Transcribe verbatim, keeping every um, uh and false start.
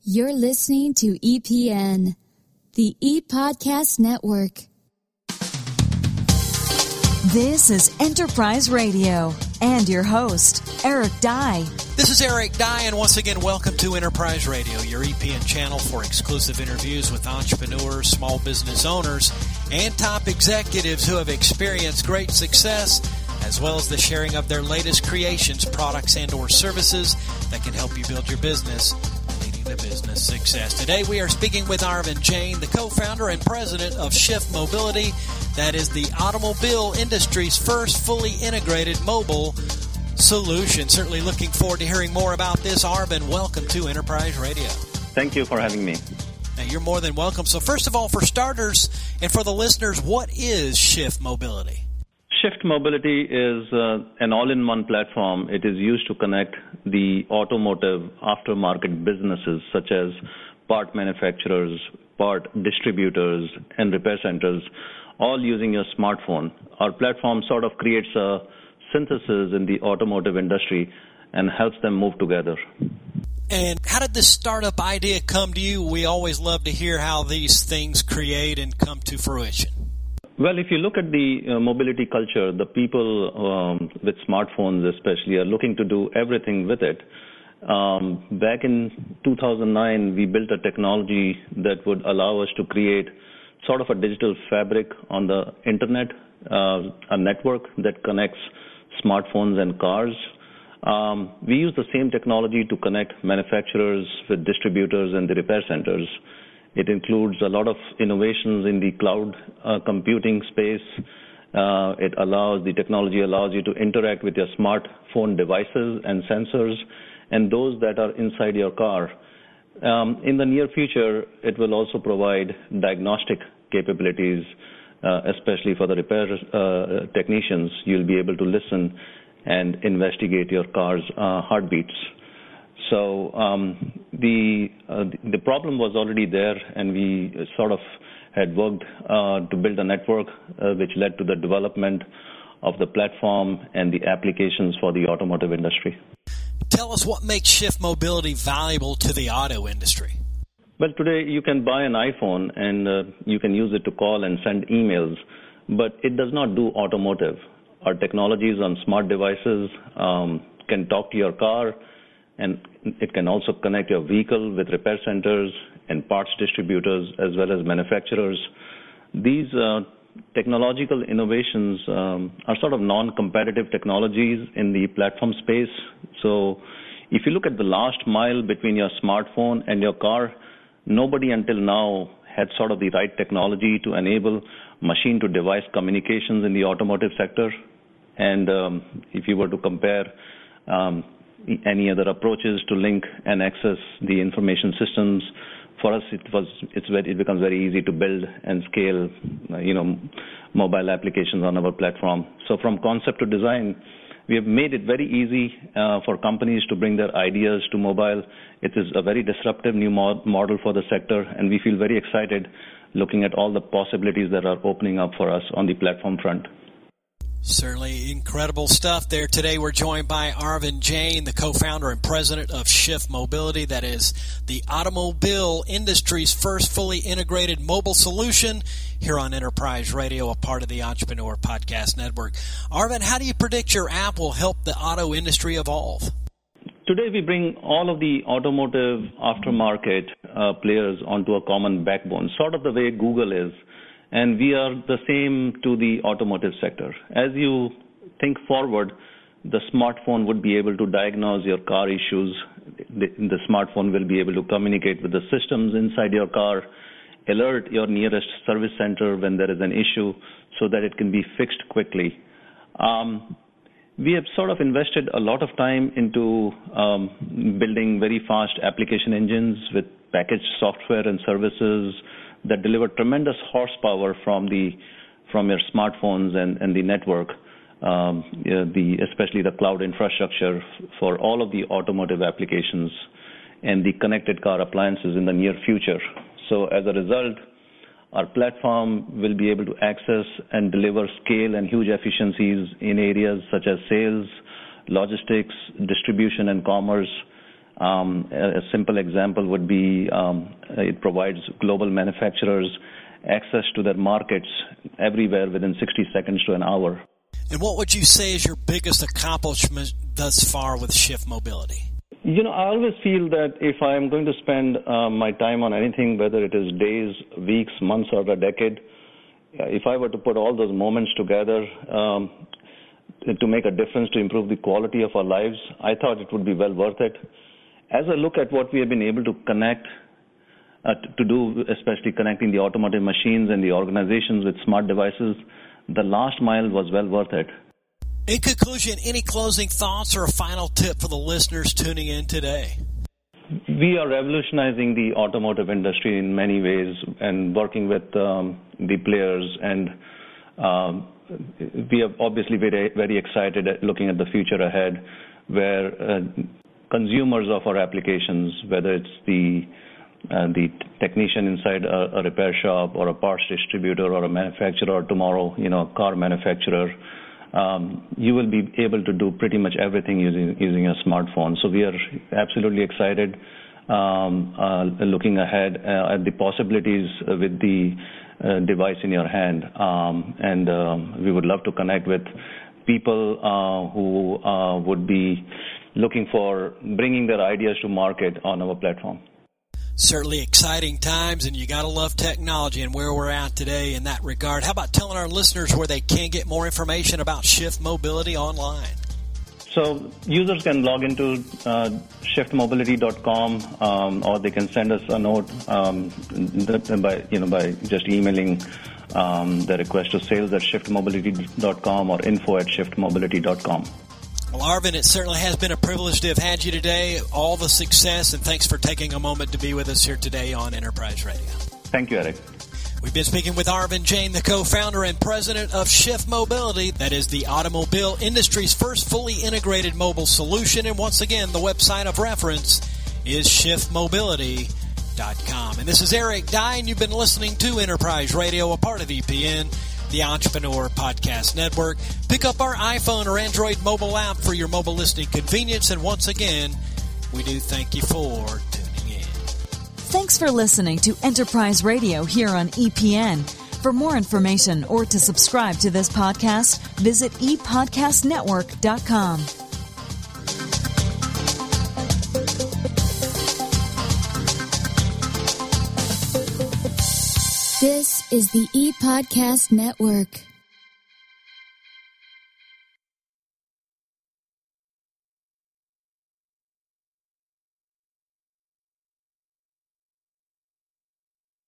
You're listening to E P N, the ePodcast Network. This is Enterprise Radio and your host, Eric Dye. This is Eric Dye, and once again, welcome to Enterprise Radio, your E P N channel for exclusive interviews with entrepreneurs, small business owners, and top executives who have experienced great success, as well as the sharing of their latest creations, products, and or services that can help you build your business, leading to business success. Today, we are speaking with Arvind Jain, the co-founder and president of Shift Mobility. That is the automobile industry's first fully integrated mobile solution. Certainly looking forward to hearing more about this. Arvind, welcome to Enterprise Radio. Thank you for having me. Now, you're more than welcome. So first of all, for starters and for the listeners, what is Shift Mobility? Shift Mobility is uh, an all-in-one platform. It is used to connect the automotive aftermarket businesses such as part manufacturers, part distributors, and repair centers, all using your smartphone. Our platform sort of creates a synthesis in the automotive industry and helps them move together. And how did this startup idea come to you? We always love to hear how these things create and come to fruition. Well, if you look at the uh, mobility culture, the people um, with smartphones especially are looking to do everything with it. Um, back in two thousand nine, we built a technology that would allow us to create sort of a digital fabric on the internet, uh, a network that connects smartphones and cars. Um, we use the same technology to connect manufacturers with distributors and the repair centers. It includes a lot of innovations in the cloud uh, computing space. Uh, it allows, the technology allows you to interact with your smartphone devices and sensors and those that are inside your car. Um, in the near future, it will also provide diagnostic capabilities, uh, especially for the repair uh, technicians. You'll be able to listen and investigate your car's uh, heartbeats. So um, the uh, the problem was already there, and we sort of had worked uh, to build a network uh, which led to the development of the platform and the applications for the automotive industry. Tell us what makes Shift Mobility valuable to the auto industry. Well, today you can buy an iPhone and uh, you can use it to call and send emails, but it does not do automotive. Our technologies on smart devices um, can talk to your car, and it can also connect your vehicle with repair centers and parts distributors as well as manufacturers. These uh, technological innovations um, are sort of non-competitive technologies in the platform space. So if you look at the last mile between your smartphone and your car, nobody until now had sort of the right technology to enable machine-to-device communications in the automotive sector. And um, if you were to compare um, any other approaches to link and access the information systems, for us it was it's very, it becomes very easy to build and scale, you know, mobile applications on our platform. So from concept to design, we have made it very easy uh, for companies to bring their ideas to mobile. It is a very disruptive new mod- model for the sector, and we feel very excited looking at all the possibilities that are opening up for us on the platform front. Certainly incredible stuff there. Today we're joined by Arvind Jain, the co-founder and president of Shift Mobility. That is the automobile industry's first fully integrated mobile solution here on Enterprise Radio, a part of the Entrepreneur Podcast Network. Arvind, how do you predict your app will help the auto industry evolve? Today we bring all of the automotive aftermarket uh, players onto a common backbone, sort of the way Google is. And we are the same to the automotive sector. As you think forward, the smartphone would be able to diagnose your car issues. The, the smartphone will be able to communicate with the systems inside your car, alert your nearest service center when there is an issue so that it can be fixed quickly. Um, we have sort of invested a lot of time into um, building very fast application engines with packaged software and services that deliver tremendous horsepower from the from your smartphones and, and the network, um, yeah, the especially the cloud infrastructure for all of the automotive applications and the connected car appliances in the near future. So as a result, our platform will be able to access and deliver scale and huge efficiencies in areas such as sales, logistics, distribution, and commerce. Um, a, a simple example would be um, it provides global manufacturers access to their markets everywhere within sixty seconds to an hour. And what would you say is your biggest accomplishment thus far with Shift Mobility? You know, I always feel that if I'm going to spend uh, my time on anything, whether it is days, weeks, months, or a decade, if I were to put all those moments together um, to make a difference, to improve the quality of our lives, I thought it would be well worth it. As I look at what we have been able to connect, uh, to do, especially connecting the automotive machines and the organizations with smart devices, the last mile was well worth it. In conclusion, any closing thoughts or a final tip for the listeners tuning in today? We are revolutionizing the automotive industry in many ways and working with um, the players, and um, we are obviously very, very excited at looking at the future ahead, where uh, consumers of our applications, whether it's the uh, the technician inside a, a repair shop or a parts distributor or a manufacturer, or tomorrow, you know, a car manufacturer, Um, you will be able to do pretty much everything using using a smartphone. So we are absolutely excited, um, uh, looking ahead uh, at the possibilities with the uh, device in your hand, um, and um, we would love to connect with people uh, who uh, would be looking for bringing their ideas to market on our platform. Certainly exciting times, and you got to love technology and where we're at today in that regard. How about telling our listeners where they can get more information about Shift Mobility online? So users can log into uh, shift mobility dot com, um, or they can send us a note um, by you know by just emailing um, the request to sales at shift mobility dot com or info at shift mobility dot com. Well, Arvind, it certainly has been a privilege to have had you today. All the success, and thanks for taking a moment to be with us here today on Enterprise Radio. Thank you, Eric. We've been speaking with Arvind Jain, the co-founder and president of Shift Mobility. That is the automobile industry's first fully integrated mobile solution. And once again, the website of reference is shift mobility dot com. And this is Eric Dye, and you've been listening to Enterprise Radio, a part of E P N, the Entrepreneur Podcast Network. Pick up our iPhone or Android mobile app for your mobile listening convenience. And once again, we do thank you for tuning in. Thanks for listening to Enterprise Radio here on E P N. For more information or to subscribe to this podcast, visit e podcast network dot com. This is the E-Podcast Network.